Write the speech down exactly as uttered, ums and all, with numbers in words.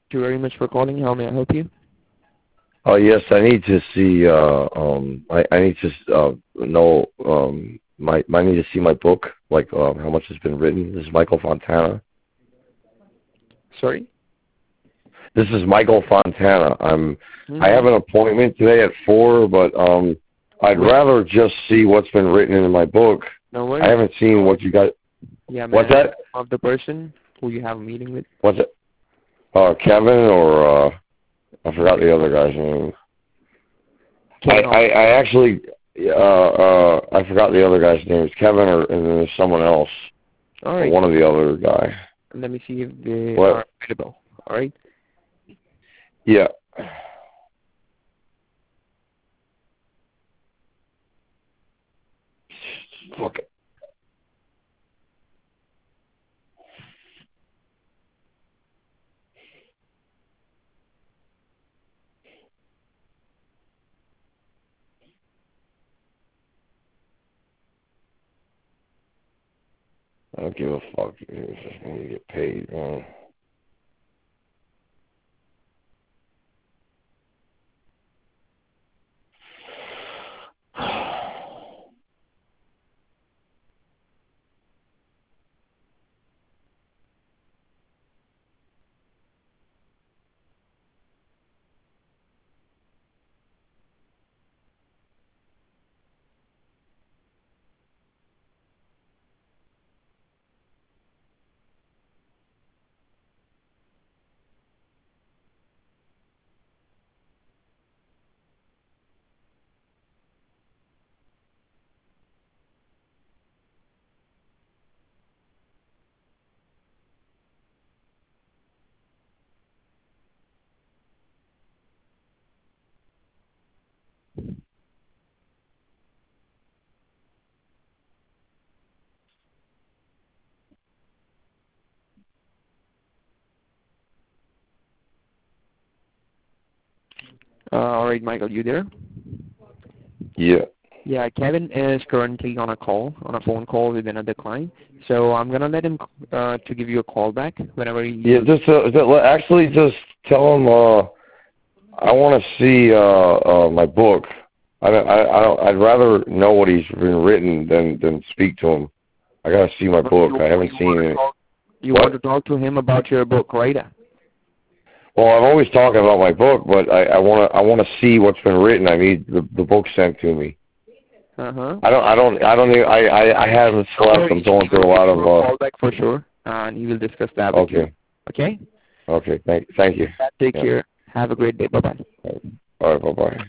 you very much for calling. How may I help you? Oh yes, I need to see. Uh, um, I, I need to uh, know. Um, my I need to see my book, like uh, how much has been written. This is Michael Fontana. Sorry. This is Michael Fontana. I'm. Mm-hmm. I have an appointment today at four, but um, I'd Wait. rather just see what's been written in my book. No worries. I haven't seen what you got. Yeah, What's man. that? Of the person who you have a meeting with. What's it? Uh, Kevin or uh, I forgot the other guy's name. I, I, I actually, uh, uh, I forgot the other guy's name. It's Kevin or and then there's someone else. All right. One of the other guy. Let me see if they what? are available. All right. Yeah. Fuck it. I don't give a fuck. It's just when you get paid, man. Uh, all right, Michael, you there? Yeah. Yeah, Kevin is currently on a call, on a phone call with another client. So I'm gonna let him uh, to give you a call back whenever he. Yeah, just uh, actually just tell him uh, I want to see uh, uh, my book. I don't, I, I don't, I'd rather know what he's been written than than speak to him. I gotta see my book. You, I haven't seen it. Talk, you what? want to talk to him about your book, right? Well, I'm always talking about my book, but I, I want to I want to see what's been written. I need the the book sent to me. Uh huh. I don't I don't I don't even, I, I I haven't slept. I'm going through a lot of. Uh, call back for sure, and he will discuss that with okay. you. Okay. Okay. Thank thank you. Take yeah. care. Have a great day. Bye bye. All right. Bye bye.